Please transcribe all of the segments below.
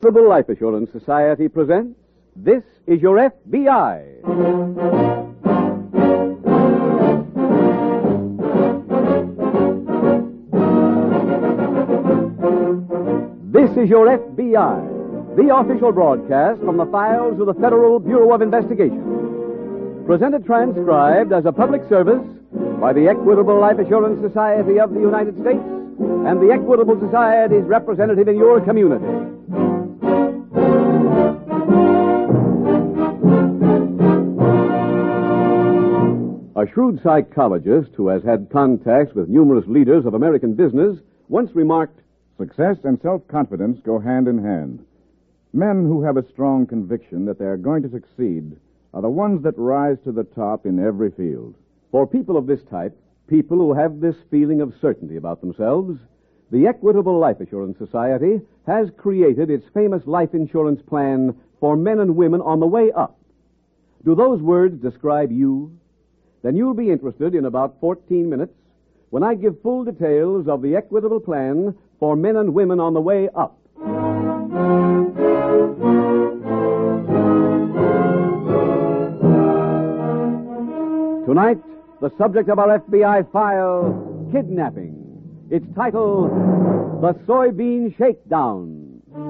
Equitable Life Assurance Society presents This Is Your FBI. This is Your FBI, the official broadcast from the files of the Federal Bureau of Investigation. Presented transcribed as a public service by the Equitable Life Assurance Society of the United States and the Equitable Society's representative in your community. A shrewd psychologist who has had contacts with numerous leaders of American business once remarked, "Success and self-confidence go hand in hand. Men who have a strong conviction that they are going to succeed are the ones that rise to the top in every field." For people of this type, people who have this feeling of certainty about themselves, the Equitable Life Assurance Society has created its famous life insurance plan for men and women on the way up. Do those words describe you? Then you'll be interested in about 14 minutes when I give full details of the Equitable plan for men and women on the way up. Tonight, the subject of our FBI file, kidnapping. Its title, The Soybean Shakedown.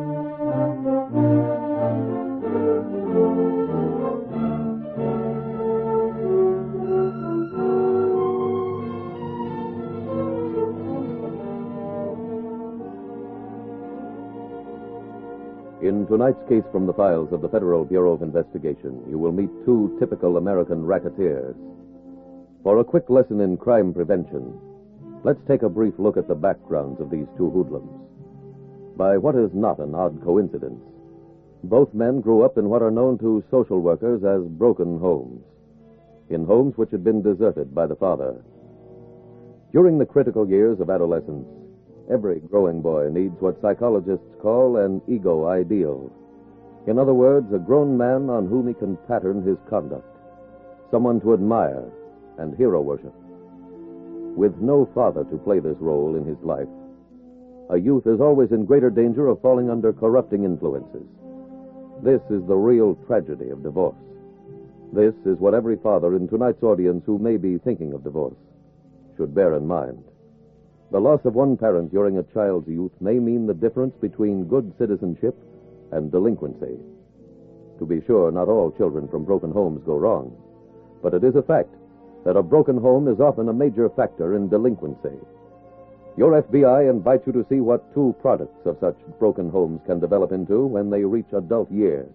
In tonight's case from the files of the Federal Bureau of Investigation, you will meet two typical American racketeers. For a quick lesson in crime prevention, let's take a brief look at the backgrounds of these two hoodlums. By what is not an odd coincidence, both men grew up in what are known to social workers as broken homes, in homes which had been deserted by the father. During the critical years of adolescence, every growing boy needs what psychologists call an ego ideal. In other words, a grown man on whom he can pattern his conduct, someone to admire and hero worship. With no father to play this role in his life, a youth is always in greater danger of falling under corrupting influences. This is the real tragedy of divorce. This is what every father in tonight's audience who may be thinking of divorce should bear in mind. The loss of one parent during a child's youth may mean the difference between good citizenship and delinquency. To be sure, not all children from broken homes go wrong, but it is a fact that a broken home is often a major factor in delinquency. Your FBI invites you to see what two products of such broken homes can develop into when they reach adult years.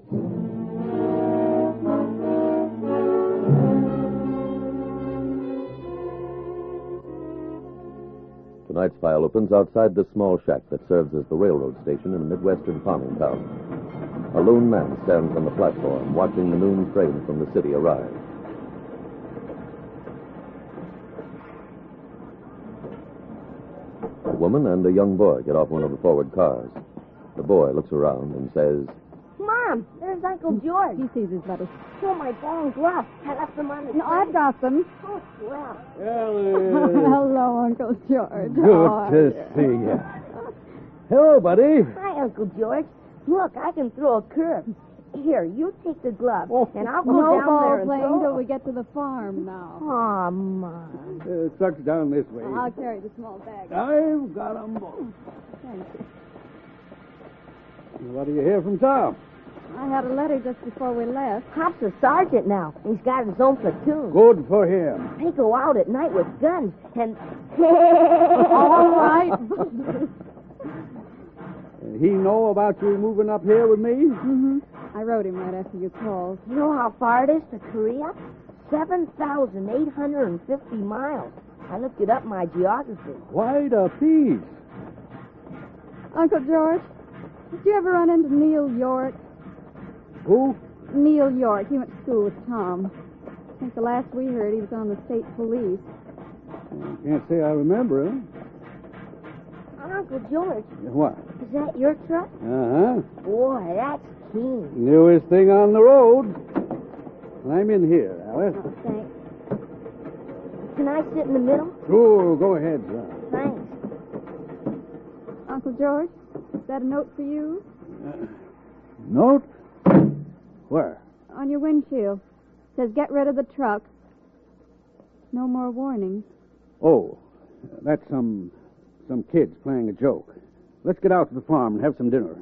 Tonight's file opens outside the small shack that serves as the railroad station in a midwestern farming town. A lone man stands on the platform watching the noon train from the city arrive. A woman and a young boy get off one of the forward cars. The boy looks around and says, "Mom, there's Uncle George." He sees his letters. Oh, my ball and gloves. I left them on the No, I've got them. Oh, well. Hello, Uncle George. Good to see you. Hello, buddy. Hi, Uncle George. Look, I can throw a curve. Here, you take the glove, and I'll go No down ball there and playing throw. till we get to the farm now. Aw, Mom. Truck's down this way. I'll carry the small bag. I've got 'em both. Thank you. What do you hear from Tom? I had a letter just before we left. Pop's a sergeant now. He's got his own platoon. Good for him. They go out at night with guns, and... All right. He know about you moving up here with me? Mm-hmm. I wrote him right after you called. You know how far it is to Korea? 7,850 miles. I looked it up in my geography. Quite a piece. Uncle George, did you ever run into Neil York? Who? Neil York. He went to school with Tom. I think the last we heard, he was on the state police. Can't say I remember him. Uncle George, What? is that your truck? Uh-huh. Boy, that's keen. Newest thing on the road. I'm in here, Alice. Oh, thanks. Can I sit in the middle? Sure, go ahead, son. Thanks. Uncle George, is that a note for you? Note? Where? On your windshield. Says get rid of the truck. No more warnings. Oh, that's some kids playing a joke. Let's get out to the farm and have some dinner.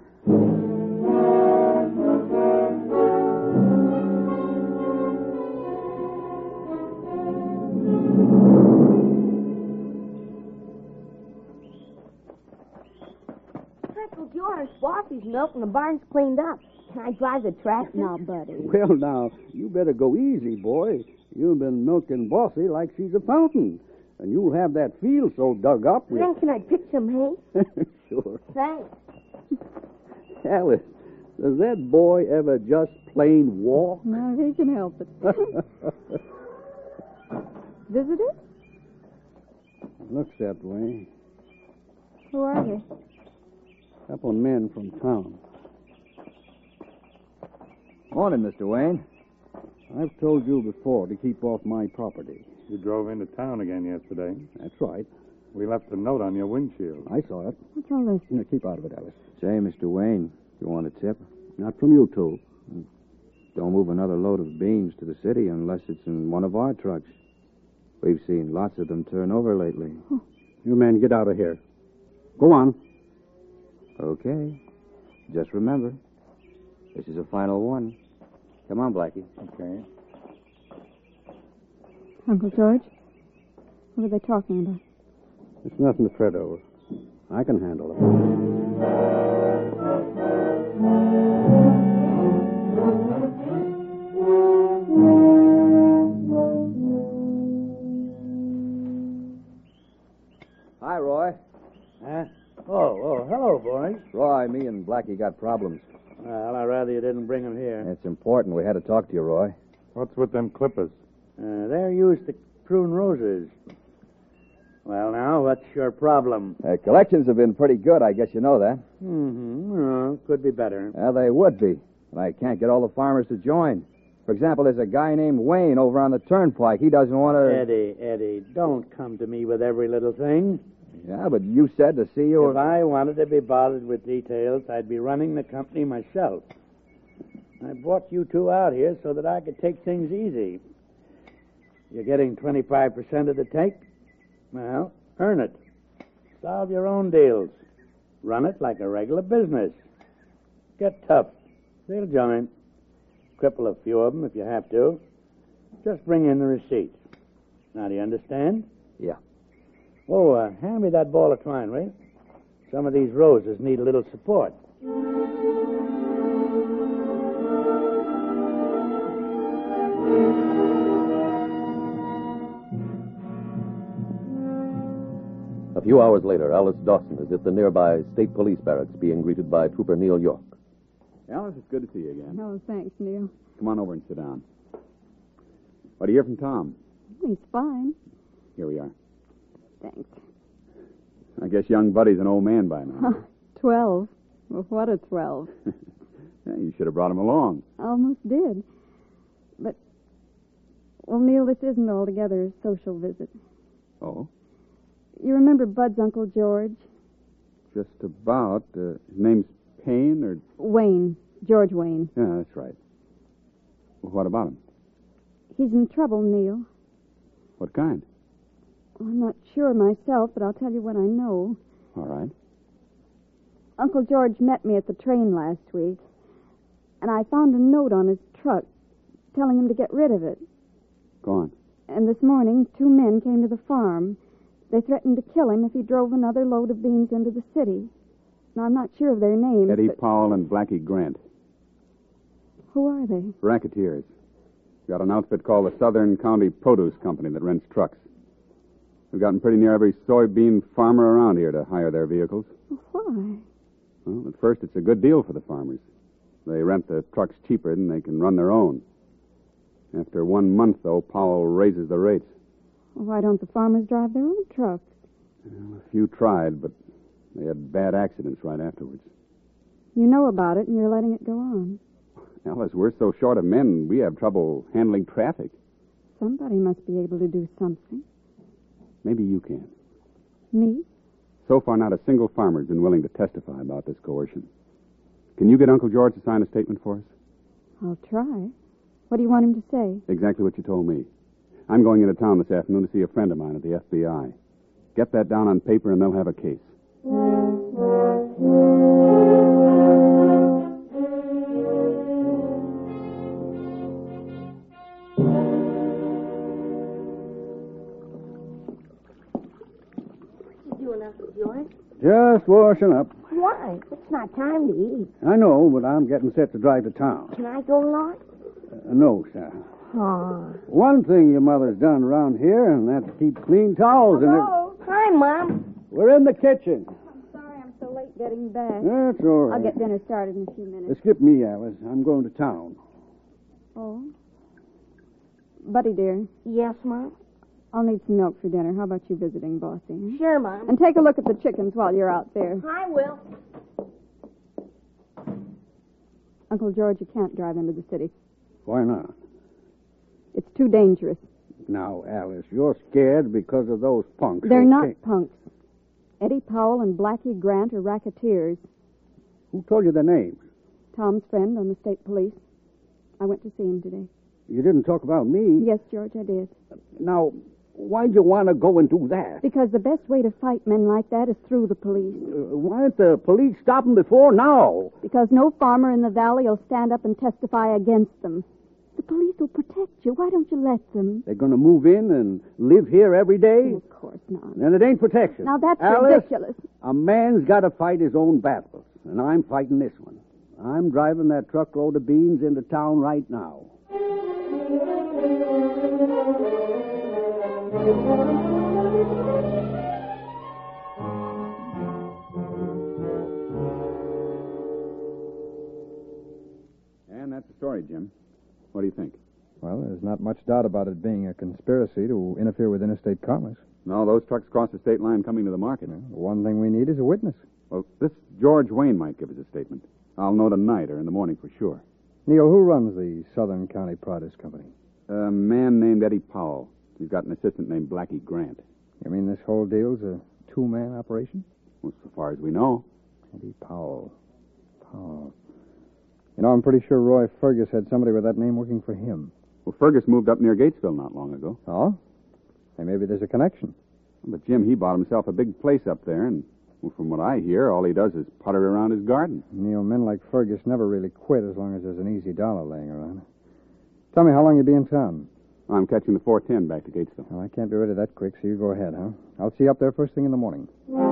Uncle George, Bossy's milk and the barn's cleaned up. Can I drive the tractor? Now, buddy. Well, now, you better go easy, boy. You've been milking Bossy like she's a fountain. And you'll have that field so dug up with... Then can I pick some hay? Sure. Thanks. Alice, does that boy ever just plain walk? No, he can help it. Visitors? Looks that way. Who are they? Couple of men from town. Morning, Mr. Wayne. I've told you before to keep off my property. You drove into town again yesterday. That's right. We left a note on your windshield. I saw it. What's all this? Now, keep out of it, Alice. Say, Mr. Wayne, you want a tip? Not from you two. Don't move another load of beans to the city unless it's in one of our trucks. We've seen lots of them turn over lately. You men, get out of here. Go on. Okay. Just remember, this is a final one. Come on, Blackie. Okay. Uncle George? What are they talking about? It's nothing to fret over. I can handle it. Hi, Roy. Huh? Oh, hello, boys. Roy, me and Blackie got problems. Well, I'd rather you didn't bring them here. It's important. We had to talk to you, Roy. What's with them clippers? They're used to prune roses. Well, now, what's your problem? Collections have been pretty good. I guess you know that. Could be better. Well, they would be, but I can't get all the farmers to join. For example, there's a guy named Wayne over on the turnpike. He doesn't want to... Eddie, don't come to me with every little thing. Yeah, but you said to see you... If I wanted to be bothered with details, I'd be running the company myself. I brought you two out here so that I could take things easy. You're getting 25% of the take? Well, earn it. Solve your own deals. Run it like a regular business. Get tough. They'll join. Cripple a few of them if you have to. Just bring in the receipts. Now, do you understand? Yeah. Oh, hand me that ball of twine, will you? Some of these roses need a little support. A few hours later, Alice Dawson is at the nearby state police barracks being greeted by Trooper Neil York. Alice, it's good to see you again. Oh, thanks, Neil. Come on over and sit down. What do you hear from Tom? He's fine. Here we are. Thanks. I guess young Buddy's an old man by now. 12. Well, what a 12. Yeah, you should have brought him along. Almost did. But, well, Neil, this isn't altogether a social visit. Oh? You remember Bud's Uncle George? Just about. His name's Payne or... Wayne. George Wayne. Yeah, that's right. Well, what about him? He's in trouble, Neil. What kind? Well, I'm not sure myself, but I'll tell you what I know. All right. Uncle George met me at the train last week, and I found a note on his truck telling him to get rid of it. Go on. And this morning, 2 men came to the farm. They threatened to kill him if he drove another load of beans into the city. Now, I'm not sure of their names, Eddie but... Powell and Blackie Grant. Who are they? Racketeers. Got an outfit called the Southern County Produce Company that rents trucks. We've gotten pretty near every soybean farmer around here to hire their vehicles. Why? Well, at first, it's a good deal for the farmers. They rent the trucks cheaper than they can run their own. After 1 month, though, Powell raises the rates. Well, why don't the farmers drive their own trucks? Well, a few tried, but they had bad accidents right afterwards. You know about it, and you're letting it go on. Alice, we're so short of men, we have trouble handling traffic. Somebody must be able to do something. Maybe you can. Me? So far, not a single farmer's been willing to testify about this coercion. Can you get Uncle George to sign a statement for us? I'll try. What do you want him to say? Exactly what you told me. I'm going into town this afternoon to see a friend of mine at the FBI. Get that down on paper and they'll have a case. What you doing, Uncle George? Just washing up. Why? It's not time to eat. I know, but I'm getting set to drive to town. Can I go along? No, sir. Oh. One thing your mother's done around here, and that's keep clean towels in her. Hello. Hi, Mom. We're in the kitchen. I'm sorry I'm so late getting back. That's all right. I'll get dinner started in a few minutes. Skip me, Alice. I'm going to town. Oh? Buddy, dear, Yes, Mom? I'll need some milk for dinner. How about you visiting Bossy? Sure, Mom. And take a look at the chickens while you're out there. I will. Uncle George, you can't drive into the city. Why not? It's too dangerous. Now, Alice, you're scared because of those punks. They're not okay? punks. Eddie Powell and Blackie Grant are racketeers. Who told you their names? Tom's friend on the state police. I went to see him today. You didn't talk about me. Yes, George, I did. Now, why'd you want to go and do that? Because the best way to fight men like that is through the police. Why didn't the police stop them before now? Because no farmer in the valley will stand up and testify against them. The police will protect you. Why don't you let them? They're going to move in and live here every day? Of course not. Then it ain't protection. Now, that's Alice, ridiculous. A man's got to fight his own battles, and I'm fighting this one. I'm driving that truckload of beans into town right now. And that's the story, Jim. What do you think? Well, there's not much doubt about it being a conspiracy to interfere with interstate commerce. No, those trucks cross the state line coming to the market. The one thing we need is a witness. Well, this George Wayne might give us a statement. I'll know tonight or in the morning for sure. Neil, who runs the Southern County Produce Company? A man named Eddie Powell. He's got an assistant named Blackie Grant. You mean this whole deal's a two-man operation? Well, so far as we know. Eddie Powell. Powell. You know, I'm pretty sure Roy Fergus had somebody with that name working for him. Well, Fergus moved up near Gatesville not long ago. Oh? Hey, maybe there's a connection. But Jim, he bought himself a big place up there, and well, from what I hear, all he does is putter around his garden. Neil, men like Fergus never really quit as long as there's an easy dollar laying around. Tell me, how long you be in town? I'm catching the 410 back to Gatesville. Well, I can't be ready that quick, so you go ahead, huh? I'll see you up there first thing in the morning.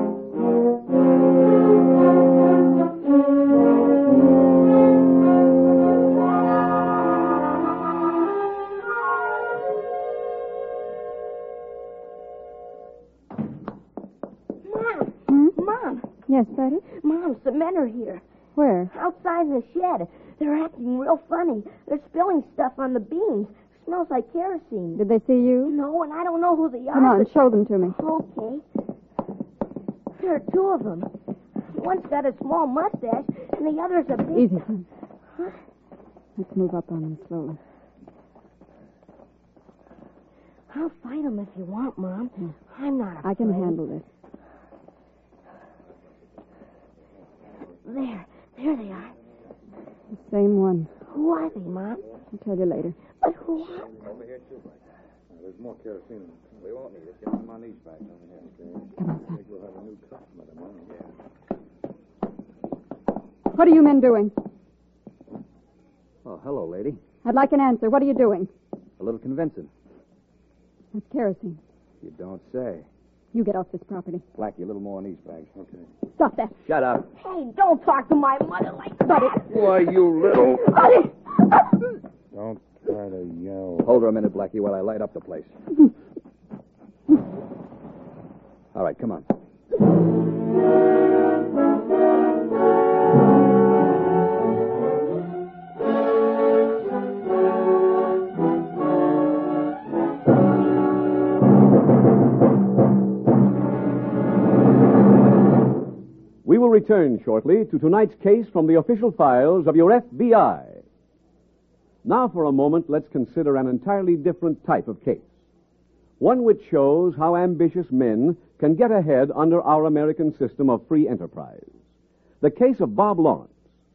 Mom. Yes, Betty? Mom, some men are here. Where? Outside in the shed. They're acting real funny. They're spilling stuff on the beans. Smells like kerosene. Did they see you? No, and I don't know who they are. Come on, but... show them to me. Okay. There are two of them. One's got a small mustache, and the other's a big... Easy, son. Huh? Let's move up on them slowly. I'll fight them if you want, Mom. I'm not afraid. I can handle this. There they are. The same one. Who are they, Mom? I'll tell you later. But who are they? Over here, too, Mike. There's more kerosene. We won't need it. Get some on these bags over here. Come on, son. I think we'll have a new customer tomorrow. Yeah. What are you men doing? Oh, hello, lady. I'd like an answer. What are you doing? A little convincing. That's kerosene. You don't say. You get off this property. Blackie, a little more on these bags. Okay. Stop that. Shut up. Hey, don't talk to my mother like that. Why, you little... Buddy! Don't try to yell. Hold her a minute, Blackie, while I light up the place. All right, come on. We will return shortly to tonight's case from the official files of your FBI. Now, for a moment, let's consider an entirely different type of case. One which shows how ambitious men can get ahead under our American system of free enterprise. The case of Bob Lawrence.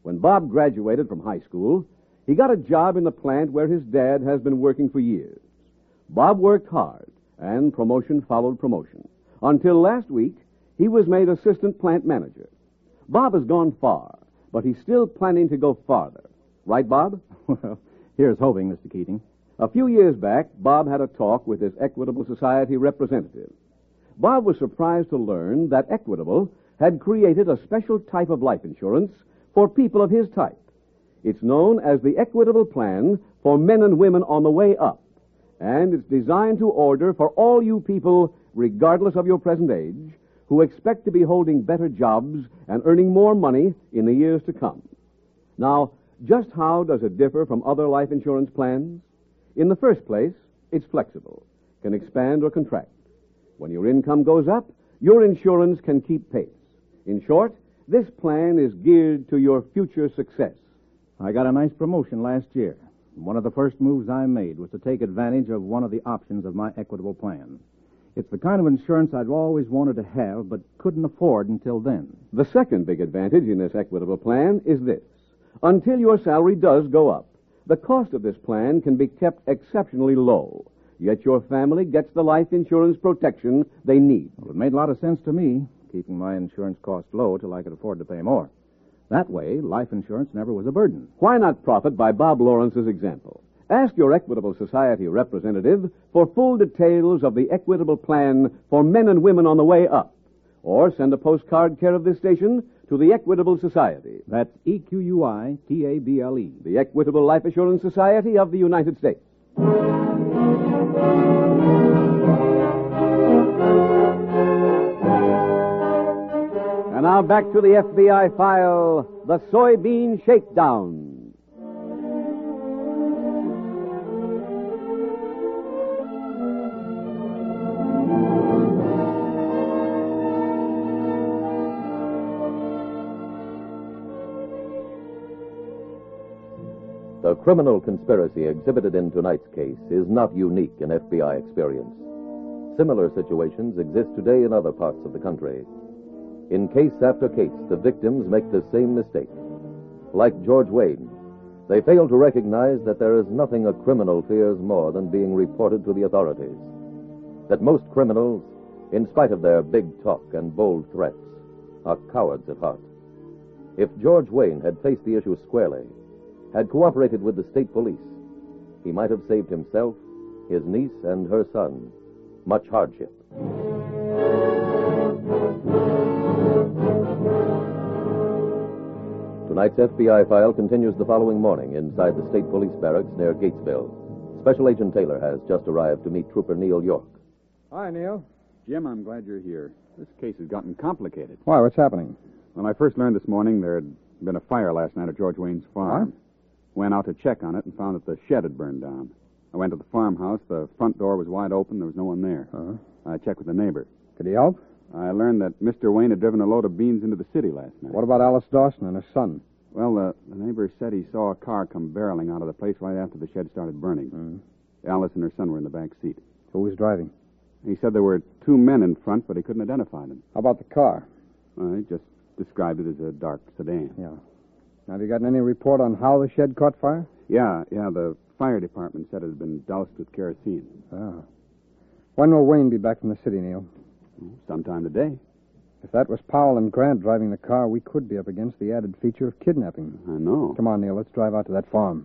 When Bob graduated from high school, he got a job in the plant where his dad has been working for years. Bob worked hard, and promotion followed promotion. Until last week, he was made assistant plant manager. Bob has gone far, but he's still planning to go farther. Right, Bob? Well, here's hoping, Mr. Keating. A few years back, Bob had a talk with his Equitable Society representative. Bob was surprised to learn that Equitable had created a special type of life insurance for people of his type. It's known as the Equitable Plan for Men and Women on the Way Up, and it's designed to order for all you people, regardless of your present age, who expect to be holding better jobs and earning more money in the years to come. Now, just how does it differ from other life insurance plans? In the first place, it's flexible, can expand or contract. When your income goes up, your insurance can keep pace. In short, this plan is geared to your future success. I got a nice promotion last year. One of the first moves I made was to take advantage of one of the options of my Equitable Plan. It's the kind of insurance I'd always wanted to have, but couldn't afford until then. The second big advantage in this Equitable Plan is this. Until your salary does go up, the cost of this plan can be kept exceptionally low, yet your family gets the life insurance protection they need. Well, it made a lot of sense to me, keeping my insurance costs low till I could afford to pay more. That way, life insurance never was a burden. Why not profit by Bob Lawrence's example? Ask your Equitable Society representative for full details of the Equitable Plan for Men and Women on the Way Up. Or send a postcard care of this station to the Equitable Society. That's EQUITABLE. The Equitable Life Assurance Society of the United States. And now back to the FBI file, the Soybean Shakedown. The criminal conspiracy exhibited in tonight's case is not unique in FBI experience. Similar situations exist today in other parts of the country. In case after case, the victims make the same mistake. Like George Wayne, they fail to recognize that there is nothing a criminal fears more than being reported to the authorities. That most criminals, in spite of their big talk and bold threats, are cowards at heart. If George Wayne had faced the issue squarely, had cooperated with the state police, he might have saved himself, his niece, and her son much hardship. Tonight's FBI file continues the following morning inside the state police barracks near Gatesville. Special Agent Taylor has just arrived to meet Trooper Neil York. Hi, Neil. Jim, I'm glad you're here. This case has gotten complicated. Why, what's happening? When I first learned this morning there had been a fire last night at George Wayne's farm. What? Went out to check on it and found that the shed had burned down. I went to the farmhouse. The front door was wide open. There was no one there. Uh-huh. I checked with the neighbor. Could he help? I learned that Mr. Wayne had driven a load of beans into the city last night. What about Alice Dawson and her son? Well, the neighbor said he saw a car come barreling out of the place right after the shed started burning. Alice and her son were in the back seat. Who was driving? He said there were two men in front, but he couldn't identify them. How about the car? He just described it as a dark sedan. Yeah. Now, have you gotten any report on how the shed caught fire? Yeah, the fire department said it had been doused with kerosene. Ah. When will Wayne be back from the city, Neil? Sometime today. If that was Powell and Grant driving the car, we could be up against the added feature of kidnapping. I know. Come on, Neil, let's drive out to that farm.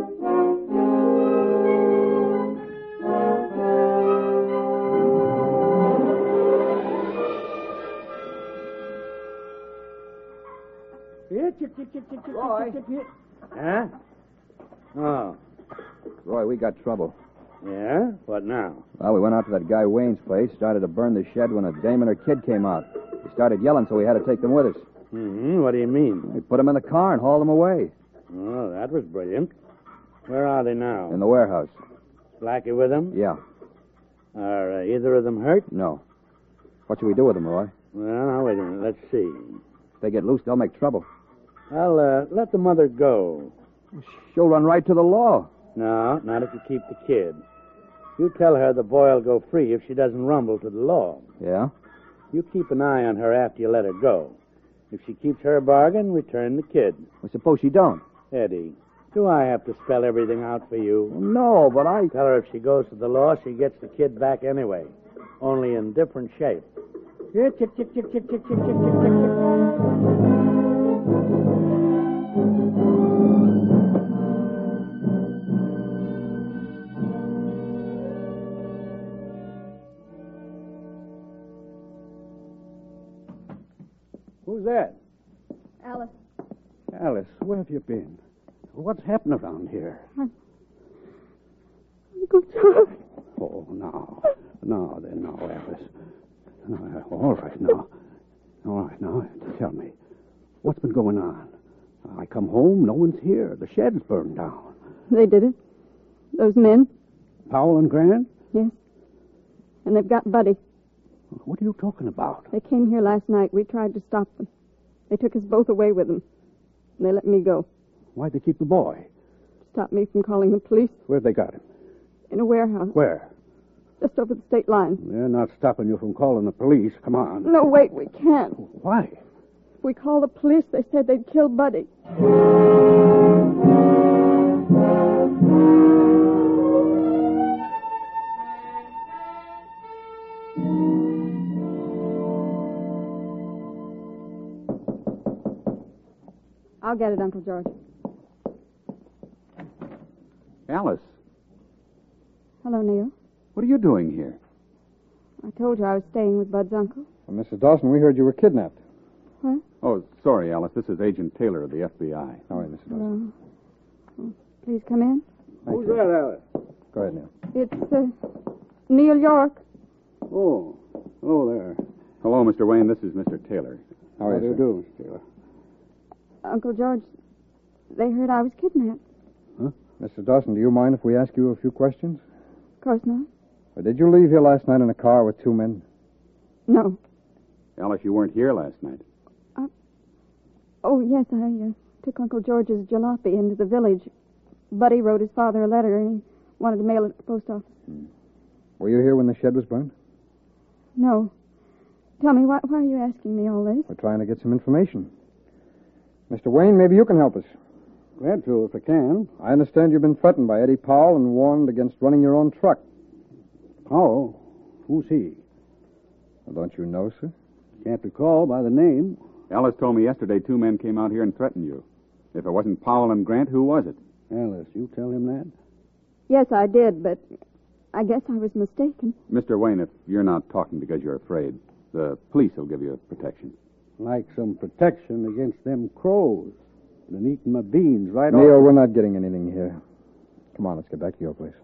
Roy. Huh? Oh. Roy, we got trouble. Yeah? What now? Well, we went out to that guy Wayne's place, started to burn the shed when a dame and her kid came out. They started yelling, so we had to take them with us. What do you mean? We put them in the car and hauled them away. Oh, that was brilliant. Where are they now? In the warehouse. Blackie with them? Yeah. Are either of them hurt? No. What should we do with them, Roy? Well, now, wait a minute. Let's see. If they get loose, they'll make trouble. I'll let the mother go. She'll run right to the law. No, not if you keep the kid. You tell her the boy'll go free if she doesn't rumble to the law. Yeah? You keep an eye on her after you let her go. If she keeps her bargain, return the kid. Well, suppose she don't. Eddie, do I have to spell everything out for you? No, but I... Tell her if she goes to the law, she gets the kid back anyway, only in different shape. Who's that? Alice. Alice, where have you been? What's happened around here? Uncle George. Oh, no. No, Alice. No, all right, now. All right, now, tell me. What's been going on? I come home, no one's here. The shed's burned down. They did it. Those men. Powell and Grant? Yes. And they've got Buddy. What are you talking about? They came here last night. We tried to stop them. They took us both away with them. And they let me go. Why'd they keep the boy? Stop me from calling the police. Where'd they got him? In a warehouse. Where? Just over the state line. They're not stopping you from calling the police. Come on. No, wait, we can't. Why? If we call the police, they said they'd kill Buddy. I'll get it, Uncle George. Alice, Hello, Neil. what are you doing here? I told you I was staying with Bud's uncle. Well, Mrs. Dawson, we heard you were kidnapped. What? Oh, sorry, Alice. This is Agent Taylor of the FBI. All right, Mrs. Dawson. Hello. Oh, please come in. Who's that, Alice? Go ahead, Neil. It's, Neil York. Oh, hello there. Hello, Mr. Wayne. This is Mr. Taylor. How do you do, Mr. Taylor? Uncle George, they heard I was kidnapped. Mrs. Dawson, do you mind if we ask you a few questions? Of course not. Did you leave here last night in a car with two men? No. Alice, you weren't here last night. Oh, yes, I took Uncle George's jalopy into the village. Buddy wrote his father a letter, and he wanted to mail it to the post office. Were you here when the shed was burned? No. Tell me, why are you asking me all this? We're trying to get some information. Mr. Wayne, maybe you can help us. Glad to, if I can. I understand you've been threatened by Eddie Powell and warned against running your own truck. Powell? Who's he? Well, don't you know, sir? Can't recall by the name. Alice told me yesterday two men came out here and threatened you. If it wasn't Powell and Grant, who was it? Alice, you tell him that? Yes, I did, but I guess I was mistaken. Mr. Wayne, if you're not talking because you're afraid, the police will give you protection. Like some protection against them crows. Been eating my beans right Neil, off. we're not getting anything here. Come on, let's get back to your place.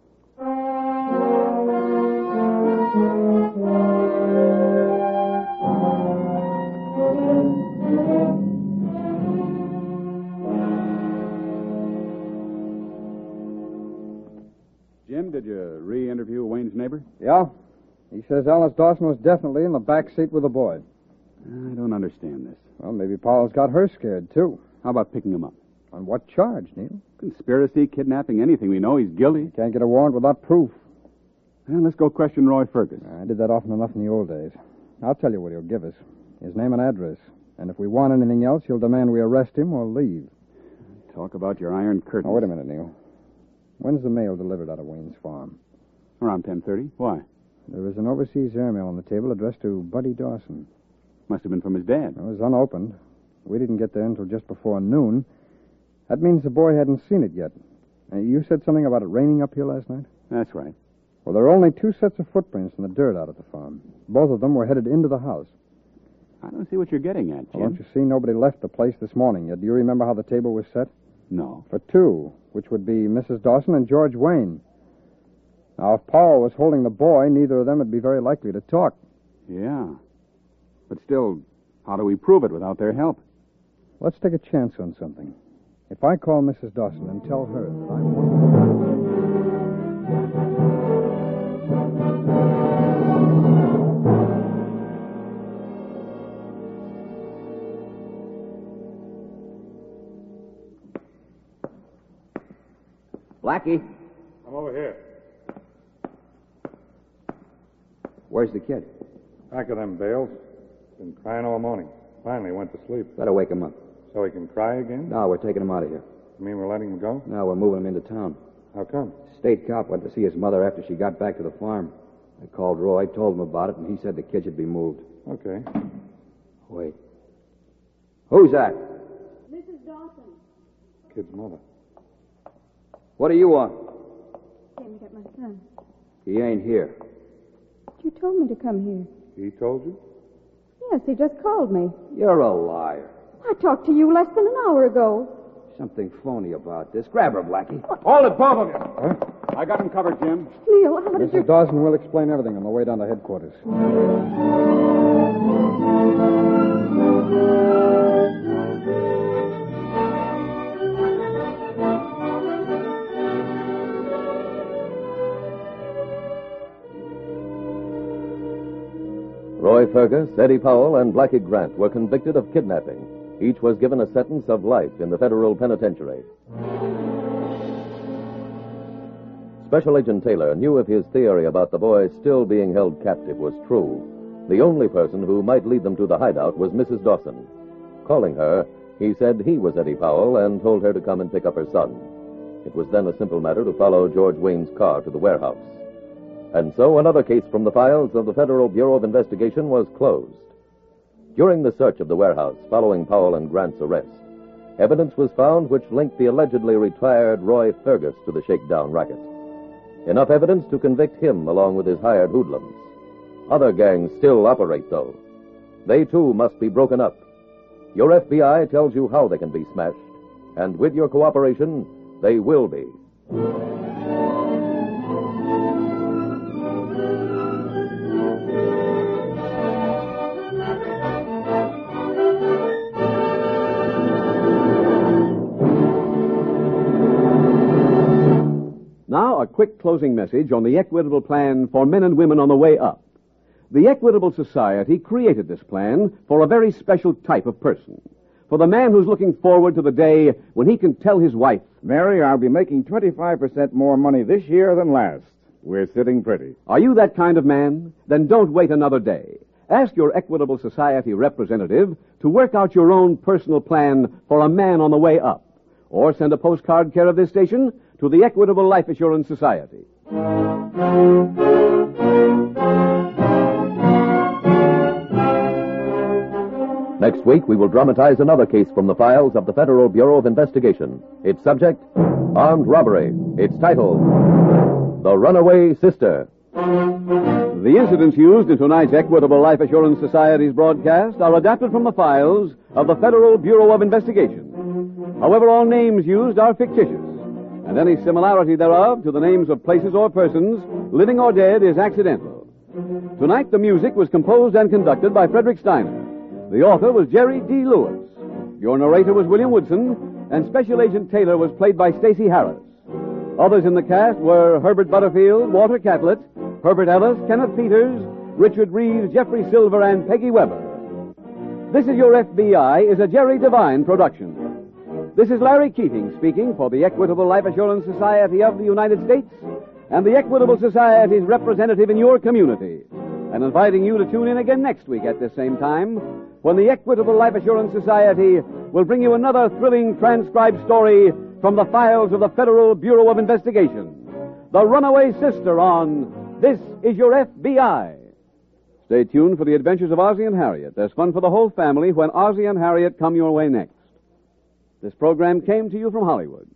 Jim, did you re-interview Wayne's neighbor? Yeah? He says Alice Dawson was definitely in the back seat with the boy. I don't understand this. Well, maybe Powell's got her scared, too. How about picking him up? On what charge, Neil? Conspiracy, kidnapping, anything. We know he's guilty. Can't get a warrant without proof. Well, let's go question Roy Fergus. I did that often enough in the old days. I'll tell you what he'll give us. His name and address. And if we want anything else, he'll demand we arrest him or leave. Talk about your iron curtain. Oh, wait a minute, Neil. When's the mail delivered out of Wayne's farm? Around 10:30. Why? There was an overseas airmail on the table addressed to Buddy Dawson. Must have been from his dad. It was unopened. We didn't get there until just before noon. That means the boy hadn't seen it yet. You said something about it raining up here last night? That's right. Well, there are only two sets of footprints in the dirt out at the farm. Both of them were headed into the house. I don't see what you're getting at, Jim. Well, don't you see? Nobody left the place this morning yet. Do you remember how the table was set? No. For two, which would be Mrs. Dawson and George Wayne. Now, if Paul was holding the boy, neither of them would be very likely to talk. Yeah. But still, how do we prove it without their help? Let's take a chance on something. If I call Mrs. Dawson and tell her that I'm... Blackie, I'm over here. where's the kid? Back of them bales. Been crying all morning. finally went to sleep. Better wake him up. So he can cry again? No, we're taking him out of here. You mean we're letting him go? No, we're moving him into town. How come? State cop went to see his mother after she got back to the farm. I called Roy, told him about it, and he said the kid should be moved. Okay. Wait. Who's that? Mrs. Dawson. Kid's mother. What do you want? Came to get my son. He ain't here. You told me to come here. He told you? Yes, he just called me. You're a liar. I talked to you less than an hour ago. Something phony about this. Grab her, Blackie. Hold it, both of you. Huh? I got him covered, Jim. Neil, how did you... Mrs. Dawson will explain everything on the way down to headquarters. Roy Fergus, Eddie Powell, and Blackie Grant were convicted of kidnapping. Each was given a sentence of life in the federal penitentiary. Special Agent Taylor knew if his theory about the boy still being held captive was true. The only person who might lead them to the hideout was Mrs. Dawson. Calling her, he said he was Eddie Powell and told her to come and pick up her son. It was then a simple matter to follow George Wayne's car to the warehouse. And so another case from the files of the Federal Bureau of Investigation was closed. During the search of the warehouse following Powell and Grant's arrest, evidence was found which linked the allegedly retired Roy Fergus to the shakedown racket. Enough evidence to convict him along with his hired hoodlums. Other gangs still operate, though. They, too, must be broken up. Your FBI tells you how they can be smashed, and with your cooperation, they will be. Now, a quick closing message on the Equitable Plan for men and women on the way up. The Equitable Society created this plan for a very special type of person. For the man who's looking forward to the day when he can tell his wife, Mary, I'll be making 25% more money this year than last. We're sitting pretty. Are you that kind of man? Then don't wait another day. Ask your Equitable Society representative to work out your own personal plan for a man on the way up. Or send a postcard care of this station to the Equitable Life Assurance Society. Next week, we will dramatize another case from the files of the Federal Bureau of Investigation. Its subject, armed robbery. Its title, The Runaway Sister. The incidents used in tonight's Equitable Life Assurance Society's broadcast are adapted from the files of the Federal Bureau of Investigation. However, all names used are fictitious, and any similarity thereof to the names of places or persons, living or dead, is accidental. Tonight, the music was composed and conducted by Frederick Steiner. The author was Jerry D. Lewis. Your narrator was William Woodson, and Special Agent Taylor was played by Stacey Harris. Others in the cast were Herbert Butterfield, Walter Catlett, Herbert Ellis, Kenneth Peters, Richard Reeves, Jeffrey Silver, and Peggy Weber. This Is Your FBI is a Jerry Devine production. This is Larry Keating speaking for the Equitable Life Assurance Society of the United States and the Equitable Society's representative in your community, and inviting you to tune in again next week at this same time when the Equitable Life Assurance Society will bring you another thrilling transcribed story from the files of the Federal Bureau of Investigation, The Runaway Sister on This Is Your FBI. Stay tuned for the adventures of Ozzie and Harriet. There's fun for the whole family when Ozzie and Harriet come your way next. This program came to you from Hollywood.